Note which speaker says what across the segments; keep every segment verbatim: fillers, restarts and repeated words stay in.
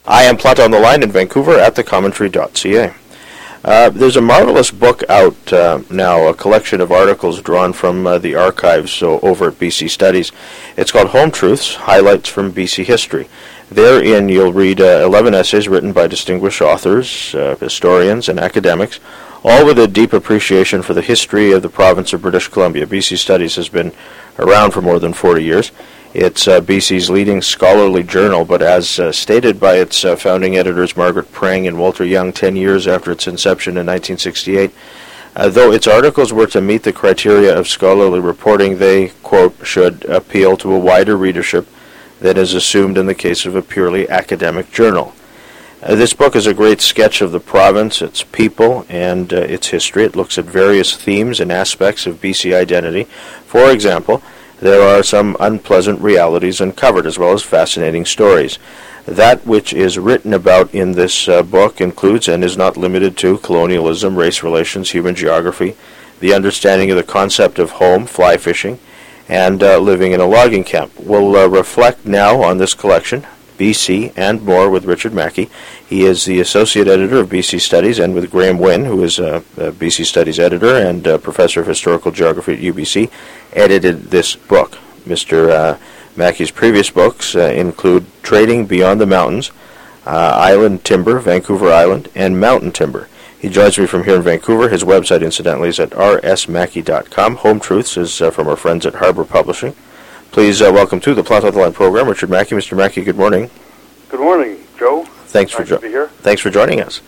Speaker 1: I am Plot on the Line in Vancouver at the commentary dot c a. Uh, there's a marvelous book out uh, now, a collection of articles drawn from uh, the archives so over at B C Studies. It's called Home Truths, Highlights from B C History. Therein you'll read uh, eleven essays written by distinguished authors, uh, historians, and academics, all with a deep appreciation for the history of the province of British Columbia. B C Studies has been around for more than forty years. It's uh, B C's leading scholarly journal, but as uh, stated by its uh, founding editors Margaret Prang and Walter Young ten years after its inception in nineteen sixty-eight, uh, though its articles were to meet the criteria of scholarly reporting, they, quote, should appeal to a wider readership than is assumed in the case of a purely academic journal. Uh, this book is a great sketch of the province, its people, and uh, its history. It looks at various themes and aspects of B C identity. For example, there are some unpleasant realities uncovered, as well as fascinating stories. That which is written about in this uh, book includes, and is not limited to, colonialism, race relations, human geography, the understanding of the concept of home, fly fishing, and uh, living in a logging camp. We'll uh, reflect now on this collection, B C and more, with Richard Mackey. He is the Associate Editor of B C Studies, and with Graham Wynne, who is a, a B C Studies Editor and a Professor of Historical Geography at U B C, edited this book. Mister Uh, Mackey's previous books uh, include Trading Beyond the Mountains, uh, Island Timber, Vancouver Island, and Mountain Timber. He joins me from here in Vancouver. His website, incidentally, is at r s mackey dot com. Home Truths is uh, from our friends at Harbor Publishing. Please uh, welcome to the Plot on the Line program, Richard Mackey. Mister Mackey, good morning.
Speaker 2: Good morning, Joe.
Speaker 1: Thanks
Speaker 2: nice
Speaker 1: for jo-
Speaker 2: to be here.
Speaker 1: Thanks for joining us.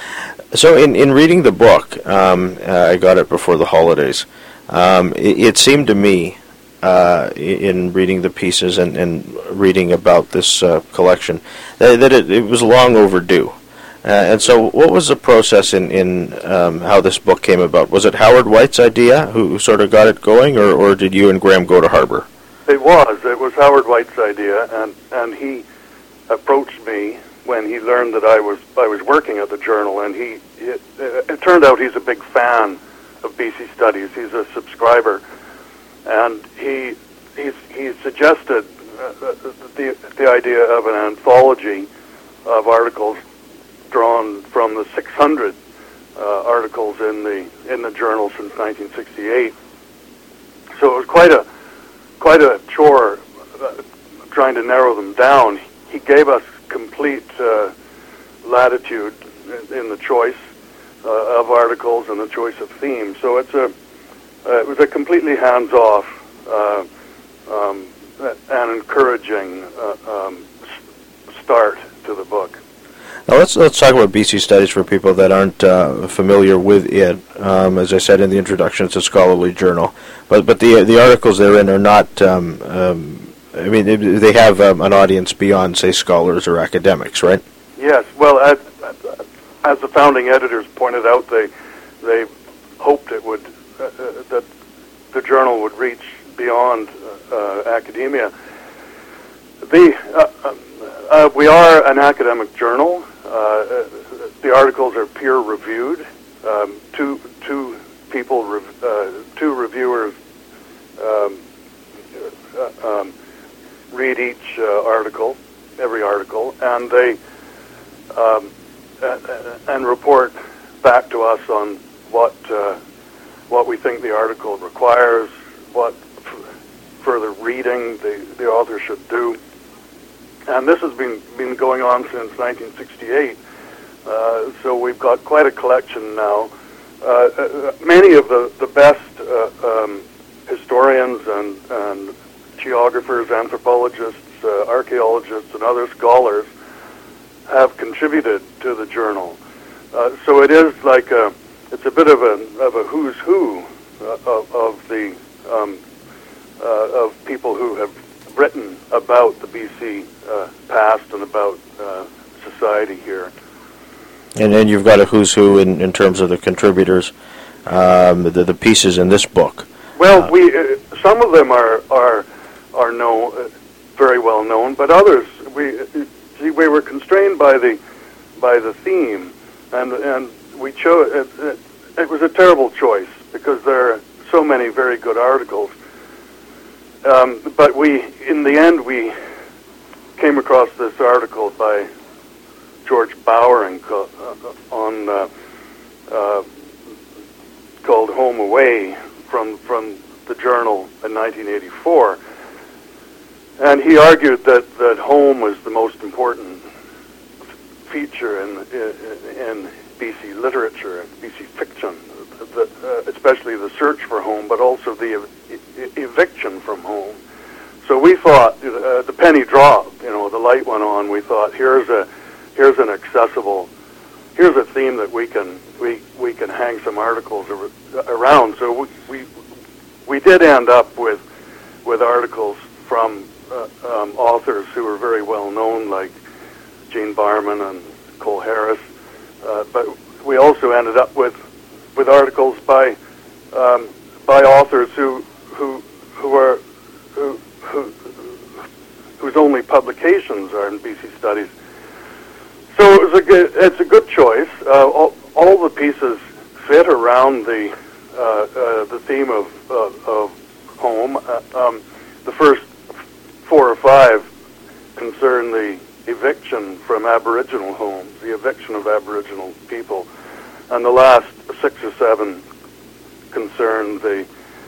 Speaker 1: So, in, in reading the book, um, uh, I got it before the holidays. Um, it, it seemed to me, uh, in reading the pieces and, and reading about this uh, collection, that, that it, it was long overdue. Uh, and so, what was the process in, in um, how this book came about? Was it Howard White's idea who, who sort of got it going, or, or did you and Graham go to Harbor?
Speaker 2: It was. It was Howard White's idea, and, and he approached me when he learned that I was I was working at the journal, and he it, it turned out he's a big fan of B C Studies. He's a subscriber, and he he's, he suggested uh, the the idea of an anthology of articles drawn from the six hundred uh, articles in the in the journal since nineteen sixty-eight. So it was quite a quite a chore uh, trying to narrow them down. He gave us complete uh, latitude in, in the choice uh, of articles and the choice of themes. So it's a uh, it was a completely hands-off uh, um, and encouraging uh, um, start to the book.
Speaker 1: Now let's let's talk about B C Studies for people that aren't uh, familiar with it. Um, as I said in the introduction, it's a scholarly journal, but but the the articles therein are not. Um, um, I mean, they, they have um, an audience beyond, say, scholars or academics, right?
Speaker 2: Yes. Well, as, as the founding editors pointed out, they they hoped it would uh, uh, that the journal would reach beyond uh, academia. The uh, uh, we are an academic journal. Uh, the articles are peer-reviewed. Um, two two people, rev- uh, two reviewers um, uh, um, read each uh, article, every article, and they um, uh, and report back to us on what uh, what we think the article requires, what f- further reading the, the author should do. And this has been, been going on since nineteen sixty-eight, uh, so we've got quite a collection now. Uh, uh, many of the, the best uh, um, historians and, and geographers, anthropologists, uh, archaeologists, and other scholars have contributed to the journal. Uh, so it is like a, it's a bit of a, of a who's who uh, of, of the um, uh, of people who have written about the B C uh, past and about uh, society here.
Speaker 1: And then you've got a who's who in, in terms of the contributors, um, the, the pieces in this book.
Speaker 2: Well, uh, we uh, some of them are are are known, uh, very well known, but others we uh, see we were constrained by the by the theme, and and we chose. It, it, it was a terrible choice because there are so many very good articles. Um, but we, in the end, we came across this article by Bowering co- uh, on uh, uh, called Home Away from from the Journal in nineteen eighty-four, and he argued that, that home was the most important feature in in, in B C literature and B C fiction, the, uh, especially the search for home, but also the ev- eviction from home. So we thought uh, the penny dropped. You know, the light went on. We thought here's a here's an accessible, here's a theme that we can we we can hang some articles ar- around. So we, we we did end up with with articles from uh, um, authors who were very well known, like Gene Barman and Cole Harris. Uh, but we also ended up with with articles by um, by authors who who who are who, who whose only publications are in B C Studies. So it was a good, it's a good choice. Uh, all, all the pieces fit around the uh, uh, the theme of uh, of home. Uh, um, the first four or five concern the eviction from Aboriginal homes, the eviction of Aboriginal people, and the last six or seven concern the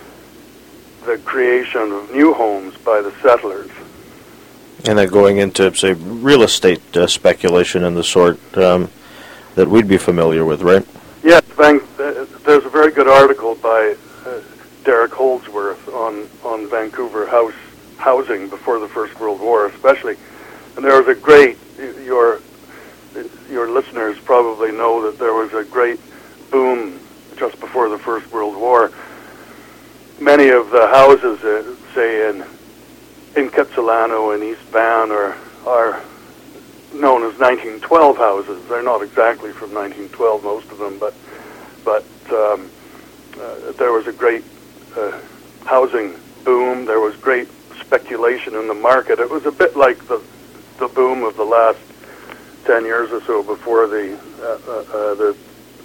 Speaker 2: the creation of new homes by the settlers.
Speaker 1: And then going into, say, real estate uh, speculation and the sort um, that we'd be familiar with, right?
Speaker 2: Yes, Van, uh, there's a very good article by uh, Derek Holdsworth on, on Vancouver house housing before the First World War, especially. And there was a great, your your listeners probably know that there was a great boom just before the First World War. Many of the houses, uh, say in in Kitsilano and East Van, are are known as nineteen twelve houses. They're not exactly from nineteen twelve, most of them, but but um, uh, there was a great uh, housing boom. There was great speculation in the market. It was a bit like the the boom of the last ten years or so before the uh, uh, uh, the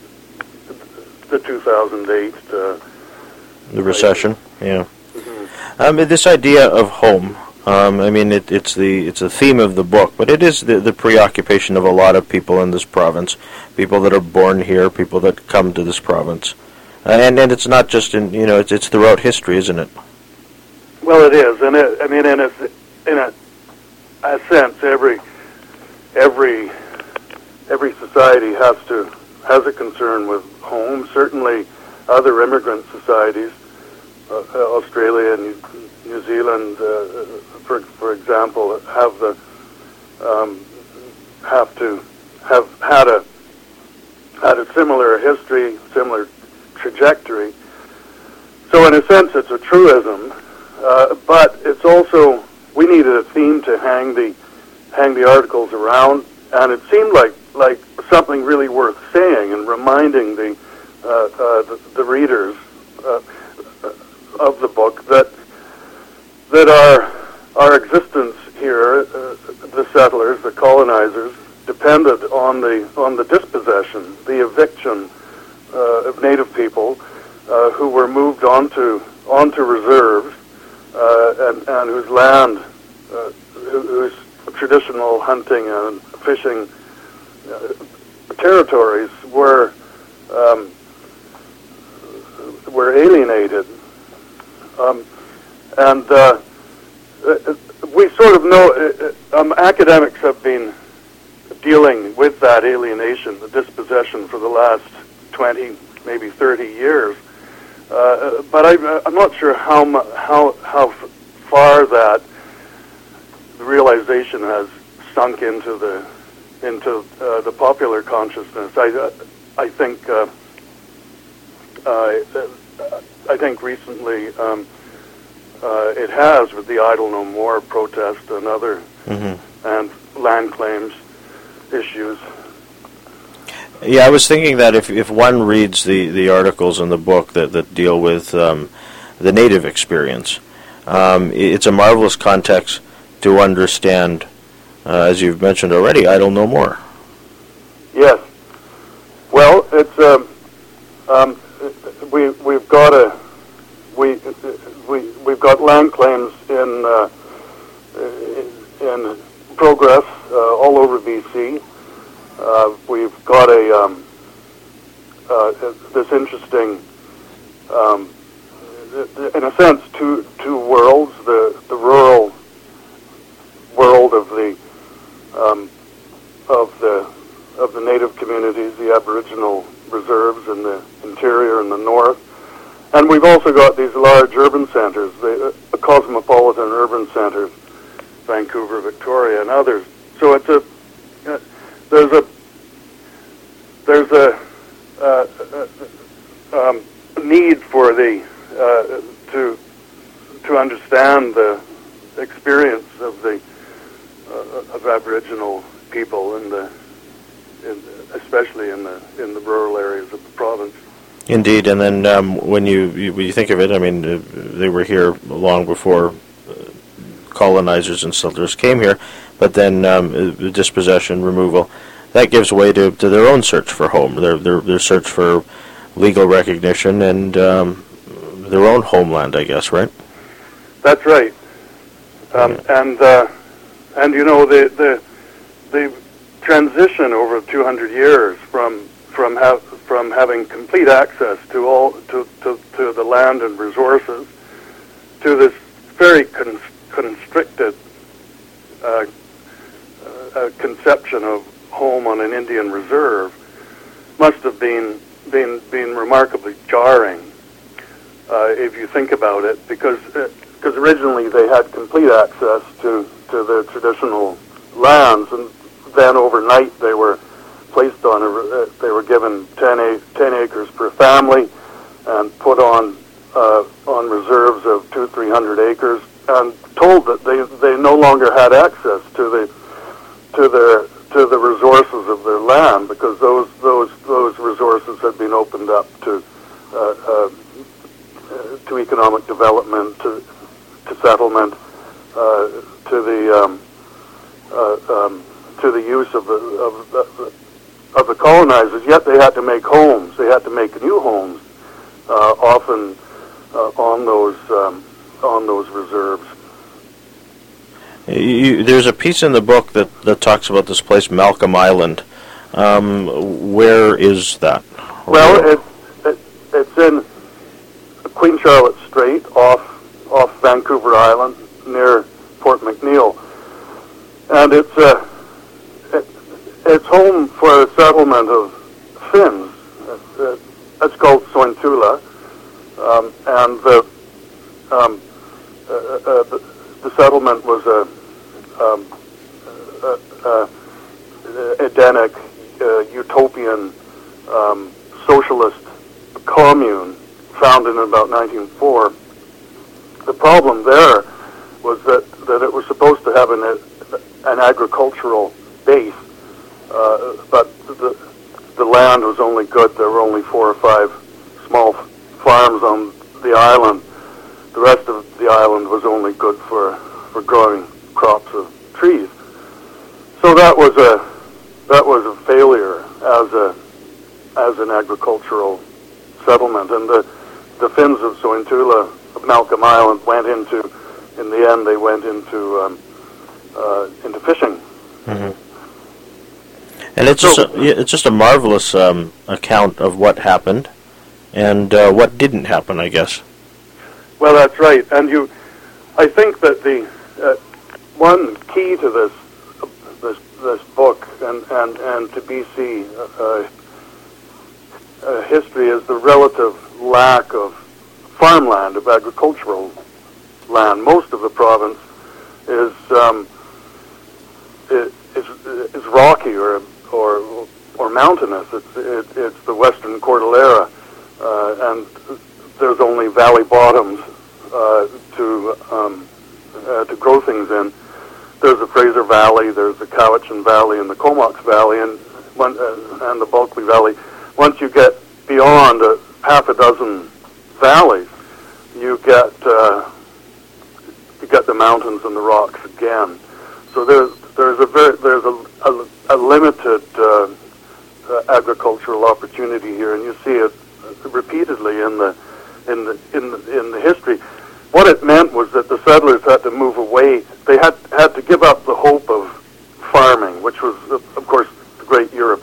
Speaker 2: the two thousand eight uh,
Speaker 1: the recession. Yeah. Mm-hmm. Um, this idea of home. Um, I mean, it, it's the it's a theme of the book, but it is the, the preoccupation of a lot of people in this province, people that are born here, people that come to this province, uh, and and it's not just in you know it's it's throughout history, isn't it?
Speaker 2: Well, it is, and it, I mean, in a in a, a sense, every every every society has to has a concern with home. Certainly, other immigrant societies, uh, Australia and New, New Zealand, uh, for for example, have the um, have to have had a had a similar history, similar trajectory. So, in a sense, it's a truism. Uh, but it's also, we needed a theme to hang the hang the articles around, and it seemed like like something really worth saying and reminding the uh, uh, the, the readers uh, of the book that that our our existence here, uh, the settlers, the colonizers, depended on the on the dispossession, the eviction uh, of native people uh, who were moved onto onto reserves. Uh, and, and whose land, uh, who, whose traditional hunting and fishing uh, territories were um, were alienated, um, and uh, we sort of know. Uh, um, academics have been dealing with that alienation, the dispossession, for the last twenty, maybe thirty years. Uh, but I, I'm not sure how mu- how how f- far that the realization has sunk into the into uh, the popular consciousness. I uh, I think uh, uh, I think recently um, uh, it has, with the Idle No More protest and other mm-hmm. and land claims issues.
Speaker 1: Yeah, I was thinking that if if one reads the, the articles in the book that, that deal with um, the Native experience, um, it's a marvelous context to understand, uh, as you've mentioned already, Idle No More.
Speaker 2: Yes. Well, it's um, um, we we've got a we we we've got land claims in uh, in, in progress uh, all over B C. uh, we've got a um, uh, this interesting, um, in a sense, two two worlds: the the rural world of the um, of the of the native communities, the Aboriginal reserves in the interior and the north, and we've also got these large urban centres, the uh, cosmopolitan urban centres, Vancouver, Victoria, and others. So it's a uh, there's a there's a uh, uh, um, need for the uh, to to understand the experience of the uh, of Aboriginal people in the in, especially in the in the rural areas of the province.
Speaker 1: Indeed, and then um, when you, you when you think of it, I mean, uh, they were here long before uh, colonizers and settlers came here, but then um, uh, dispossession, removal, that gives way to, to their own search for home, their their their search for legal recognition and um, their own homeland, I guess, right?
Speaker 2: That's right, um, yeah. and uh, and you know the the the transition over two hundred years from from have from having complete access to all to, to, to the land and resources to this very con- constricted uh, uh, conception of home on an Indian reserve must have been been been remarkably jarring uh, if you think about it, because because uh, originally they had complete access to to the traditional lands, and then overnight they were placed on, a, uh, they were given ten, a, ten acres per family and put on uh, on reserves of two, three hundred acres, and told that they they no longer had access to the to their to the resources of their land, because those those those resources had been opened up to uh, uh, to economic development, to to settlement, uh, to the um, uh, um, to the use of the of the, of the colonizers. Yet they had to make homes. They had to make new homes, uh, often uh, on those um, on those reserves.
Speaker 1: You, there's a piece in the book that, that talks about this place, Malcolm Island. Um, where is that?
Speaker 2: Well, it, it, it's in Queen Charlotte Strait, off off Vancouver Island, near Port McNeill, and it's a uh, it, it's home for a settlement of Finns. It, it's called Sointula, um, and the, um, uh, uh, the the settlement was a um, uh, uh, Edenic, uh, utopian, um, socialist commune founded in about nineteen oh four. The problem there was that, that it was supposed to have an, an agricultural base, uh, but the, the land was only good. There were only four or five small farms on the island. The rest of the island was only good for, for growing crops of trees. So that was a that was a failure as a as an agricultural settlement, and the the Finns of Sointula, of Malcolm Island, went into, in the end, they went into um, uh, into fishing.
Speaker 1: Mm-hmm. And it's so, just a, it's just a marvelous um, account of what happened and uh, what didn't happen, I guess.
Speaker 2: Well, that's right, and you, I think that the uh, one key to this uh, this this book and and and to B C uh, uh, history is the relative lack of farmland, of agricultural land. Most of the province is um, is, is rocky or or or mountainous. It's it, it's the Western Cordillera, uh, and there's only valley bottoms uh, to um, uh, to grow things in. There's the Fraser Valley, there's the Cowichan Valley, and the Comox Valley, and one, uh, and the Bulkley Valley. Once you get beyond a half a dozen valleys, you get uh, you get the mountains and the rocks again. So there's there's a very there's a, a, a limited uh, uh, agricultural opportunity here, and you see it repeatedly in the in the in the, in the history. What it meant was that the settlers had to move away. They had had to give up the hope of farming, which was, of course, the great European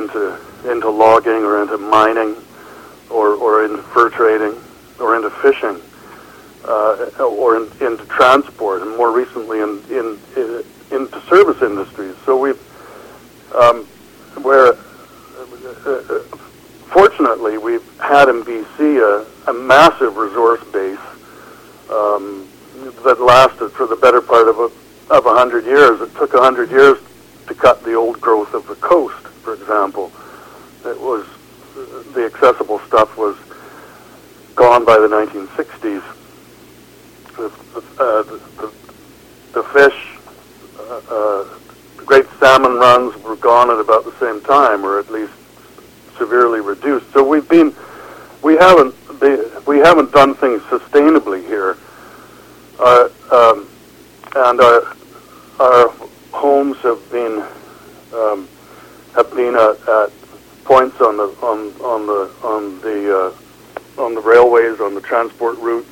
Speaker 2: into into logging or into mining or or into fur trading or into fishing uh, or in, into transport, and more recently in, in, in into service industries. So we've um, where uh, fortunately we've had in B C a, a massive resource base um, that lasted for the better part of a of a hundred years. It took a hundred years to cut the old growth of the coast, for example. It was the accessible stuff was gone by the nineteen sixties. The, uh, the, the, the fish, uh, uh, the great salmon runs were gone at about the same time, or at least severely reduced. So we've been, we haven't, the, we haven't done things sustainably here, uh, um, and our our homes have been um, have been at, at points on the on on the on the uh, on the railways, on the transport routes,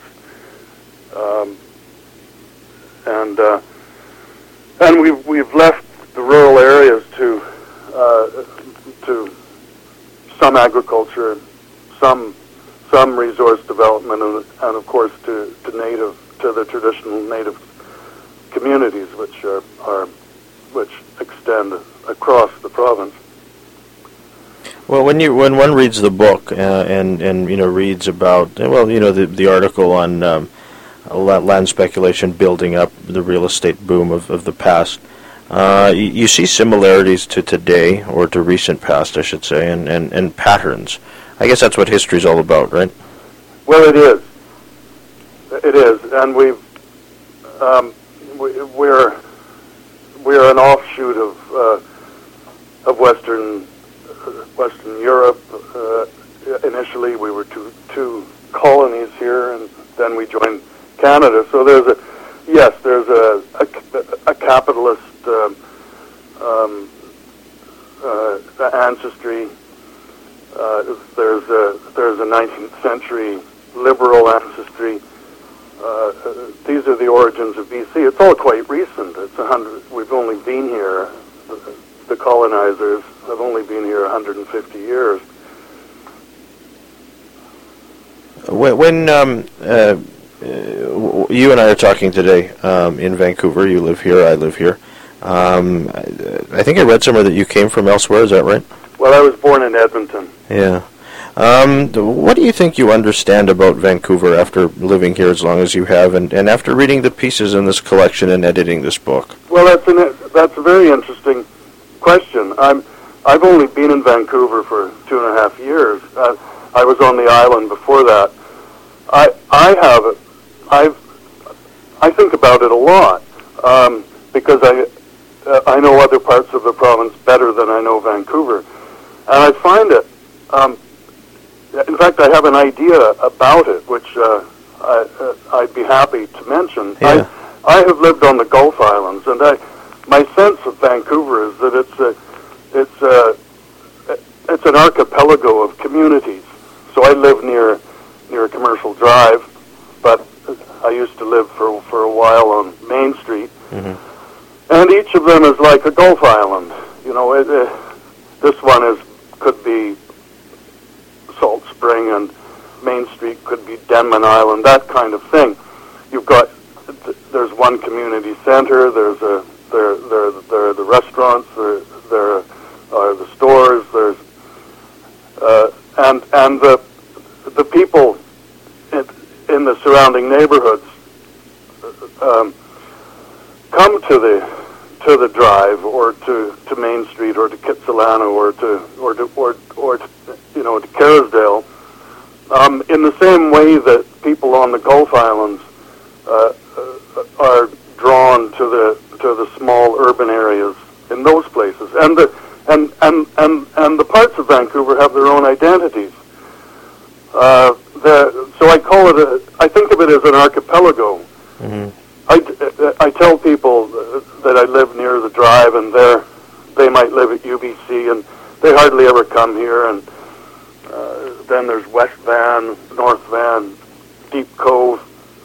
Speaker 2: um, and uh, and we've we've left the rural areas to uh, to some agriculture, some some resource development, and, and of course to, to native to the traditional native communities, which are, are which extend across the province.
Speaker 1: Well, when you when one reads the book uh, and and you know reads about well you know the the article on um, land speculation building up the real estate boom of, of the past, uh, you, you see similarities to today or to recent past, I should say, and, and, and patterns. I guess that's what history's all about, right?
Speaker 2: Well, it is. It is, and we've um, we, we're we're an offshoot of uh, of Western. Western Europe. Uh, initially, we were two two colonies here, and then we joined Canada. So there's a yes, there's a a, a capitalist uh, um, uh, ancestry. Uh, there's a there's a nineteenth century liberal ancestry. Uh, these are the origins of B C. It's all quite recent. It's a hundred. We've only been here. The colonizers have only been here one hundred fifty years.
Speaker 1: When um, uh, you and I are talking today um, in Vancouver, you live here, I live here. Um, I think I read somewhere that you came from elsewhere. Is that right?
Speaker 2: Well, I was born in Edmonton.
Speaker 1: Yeah. Um, what do you think you understand about Vancouver after living here as long as you have, and, and after reading the pieces in this collection and editing this book?
Speaker 2: Well, that's an, that's a very interesting question. I'm I've only been in Vancouver for two and a half years. Uh, I was on the island before that. I I have I've I think about it a lot um, because I uh, I know other parts of the province better than I know Vancouver, and I find it. Um, in fact, I have an idea about it, which uh, I, uh, I'd be happy to mention.
Speaker 1: Yeah.
Speaker 2: I I have lived on the Gulf Islands, and I. My sense of Vancouver is that it's a, it's a, it's an archipelago of communities. So I live near, near a commercial drive, but I used to live for for a while on Main Street, mm-hmm. and each of them is like a Gulf island. You know, it, uh, this one is could be Salt Spring, and Main Street could be Denman Island, that kind of thing. You've got there's one community center. There's a There, there, there are the restaurants. There, there are the stores. There's uh, and and the the people in, in the surrounding neighborhoods um, come to the to the drive or to, to Main Street or to Kitsilano or to or to or or to, you know to Kerrisdale um, in the same way that people on the Gulf Islands uh, are drawn to the to the small urban areas in those places, and the and and and and the parts of Vancouver have their own identities. Uh, the, so I call it a. I think of it as an archipelago. Mm-hmm. I, I tell people that I live near the drive, and they they might live at U B C, and they hardly ever come here. And uh, then there's West Van, North Van, Deep Cove.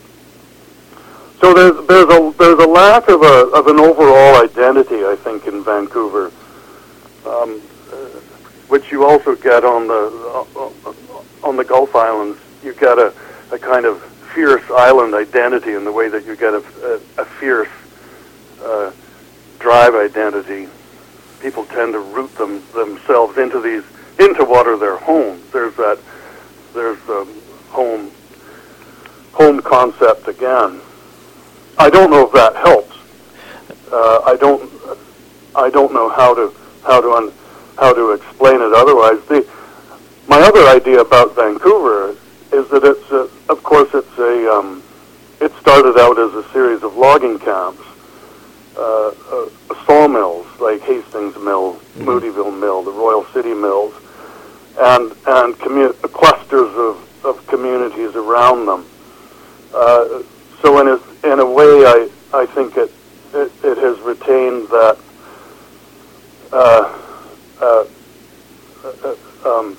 Speaker 2: So there's there's a there's a lack of a of an overall identity, I think, in Vancouver. Um, which you also get on the uh, on the Gulf Islands. You get a, a kind of fierce island identity in the way that you get a, a, a fierce uh, drive identity. People tend to root them themselves into these into what are their homes. There's that there's the home home concept again. I don't know if that helps. Uh, I don't I don't know how to how to un, how to explain it otherwise. The my other idea about Vancouver is that it's a, of course it's a um, it started out as a series of logging camps, uh, uh, sawmills like Hastings Mill, mm-hmm. Moodyville Mill, the Royal City Mills, and and commu- clusters of, of communities around them. Uh, so in a in a way, I I think it it, it has retained that. Uh, uh, uh, um,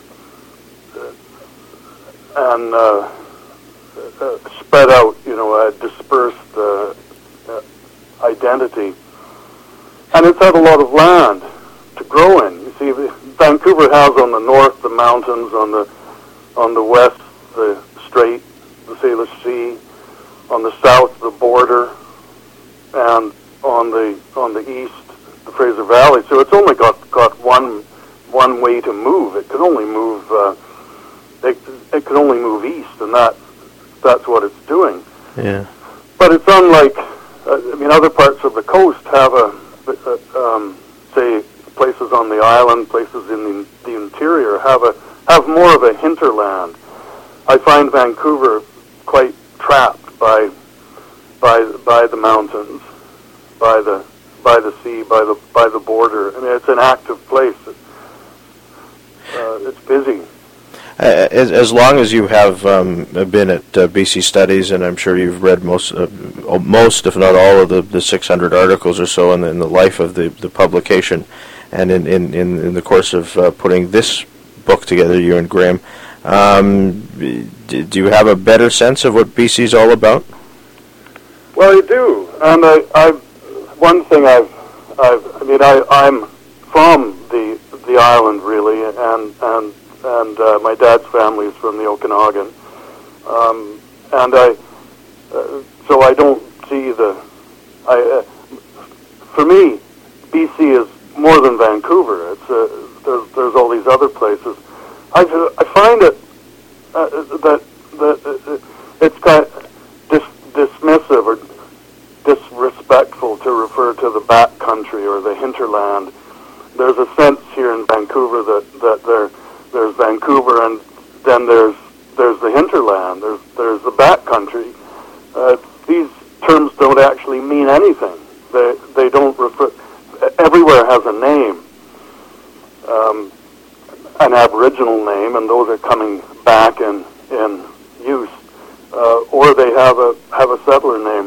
Speaker 2: and uh, uh, spread out, you know, a dispersed uh, uh, identity. And it's had a lot of land to grow in. You see, Vancouver has on the north the mountains, on the on the west the Strait, the Salish Sea, on the south the border, and on the on the east the Fraser Valley. So it's only got got one one way to move. It can only move. Uh, it, it can only move east, and that that's what it's doing.
Speaker 1: Yeah.
Speaker 2: But it's unlike. Uh, I mean, other parts of the coast have a, uh, um, say, places on the island, places in the, the interior have a have more of a hinterland. I find Vancouver quite trapped by by by the mountains, by the by the sea, by the by the border. I mean, it's an active place. Uh, it's busy.
Speaker 1: Uh, as, as long as you have um, been at uh, B C Studies, and I'm sure you've read most, uh, most if not all, of the, the six hundred articles or so in the, in the life of the, the publication, and in, in, in, in the course of uh, putting this book together, you and Graham, um, do you have a better sense of what B C is all about?
Speaker 2: Well, I do, and I, I one thing I've, I've, I mean, I, I'm from the the island really, and and. and uh, my dad's family is from the Okanagan, um, and I, uh, so I don't see the, I, uh, for me, B C is more than Vancouver. It's uh, there's there's all these other places. I I find it uh, that that uh, it's kind of dis- dismissive or disrespectful to refer to the back country or the hinterland. There's a sense here in Vancouver that that there. There's Vancouver, and then there's there's the hinterland. There's there's the backcountry. Uh, these terms don't actually mean anything. They they don't refer. Everywhere has a name, um, an Aboriginal name, and those are coming back in in use, uh, or they have a have a settler name.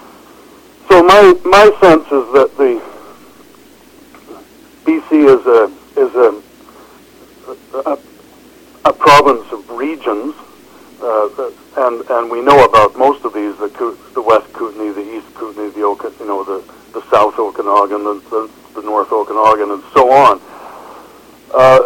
Speaker 2: So my my sense is that the B C is a is a A, a province of regions, uh, and and we know about most of these: the the West Kootenay, the East Kootenay, the Oka, you know, the, the South Okanagan, the, the the North Okanagan, and so on. Uh,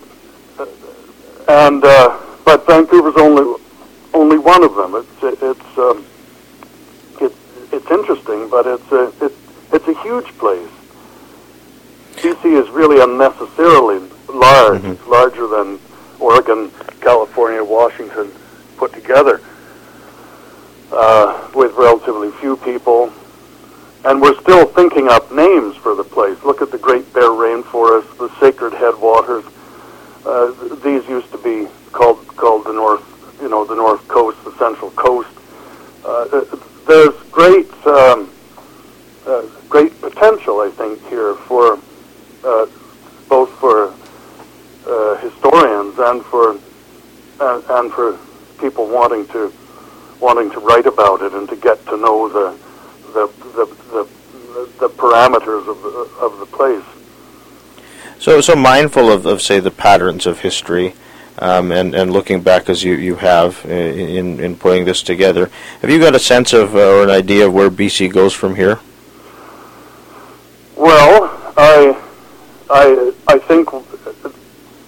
Speaker 2: and uh, but Vancouver's only only one of them. It's it's um, it, it's interesting, but it's a it, it's a huge place. B C is really unnecessarily large, mm-hmm. larger than Oregon, California, Washington put together, uh, with relatively few people. And we're still thinking up names for the place. Look at the Great Bear Rainforest, the Sacred Headwaters. Uh, these used to be called called the North, you know, the North Coast, the Central Coast. Uh, there's great um, uh, great potential, I think, here for uh, both for Uh, historians and for uh, and for people wanting to wanting to write about it and to get to know the the the, the, the parameters of the, of the place.
Speaker 1: So so mindful of, of say the patterns of history, um, and and looking back as you, you have in in putting this together, have you got a sense of uh, or an idea of where B C goes from here?
Speaker 2: Well, I I I think.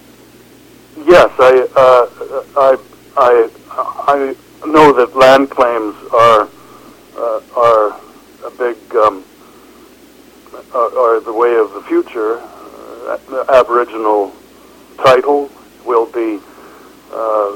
Speaker 2: I, uh, I, I, I know that land claims are uh, are a big um, are, are the way of the future. Uh, the Aboriginal title will be uh,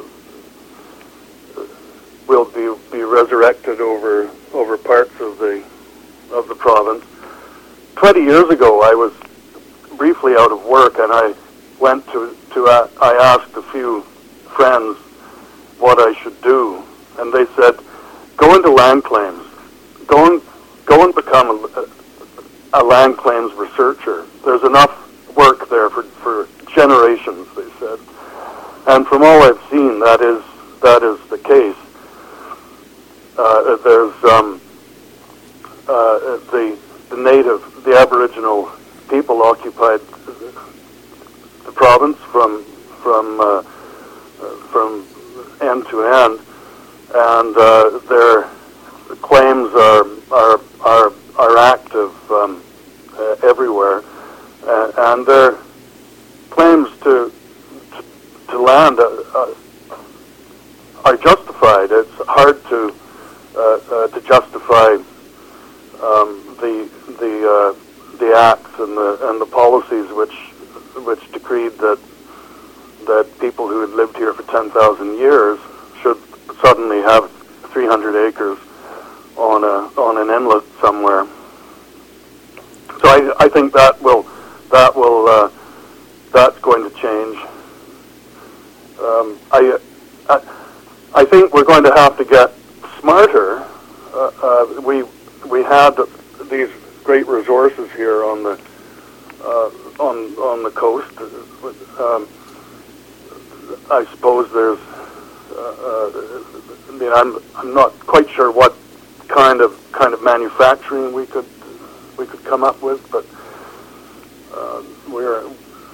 Speaker 2: will be be resurrected over over parts of the of the province. Twenty years ago, I was briefly out of work, and I went to to uh, I asked a few friends what I should do, and they said, "Go into land claims. Go and go and become a, a land claims researcher. There's enough work there for for generations," they said. And from all I've seen, that is that is the case. Uh, there's um, uh, the the native, the Aboriginal people occupied the province from from uh, from end to end, and uh, their claims are are are are active um, uh, everywhere, uh, and their claims to to, to land uh, uh, are justified. It's hard to uh, uh, to justify um, the the uh, the acts and the and the policies which which decreed that that people who had lived here for ten thousand years should suddenly have three hundred acres on a on an inlet somewhere. So I, I think that will that will uh, that's going to change. Um, I, I I think we're going to have to get smarter. Uh, uh, we we had these great resources here on the uh, on on the coast. Um, I suppose there's. Uh, uh, I mean, I'm I'm not quite sure what kind of kind of manufacturing we could we could come up with, but uh, we're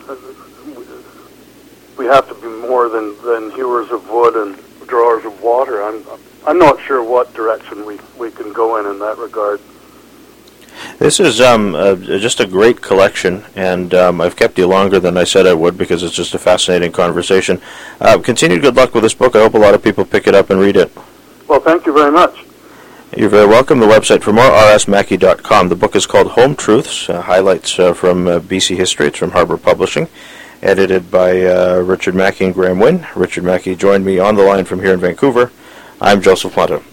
Speaker 2: we have to be more than, than hewers of wood and drawers of water. I'm I'm not sure what direction we, we can go in in that regard.
Speaker 1: This is um, uh, just a great collection, and um, I've kept you longer than I said I would because it's just a fascinating conversation. Uh, continued good luck with this book. I hope a lot of people pick it up and read it.
Speaker 2: Well, thank you very much.
Speaker 1: You're very welcome. The website for more, r s mackey dot com. The book is called Home Truths, uh, Highlights uh, from uh, B C History. It's from Harbour Publishing, edited by uh, Richard Mackey and Graham Wynne. Richard Mackey joined me on the line from here in Vancouver. I'm Joseph Planta.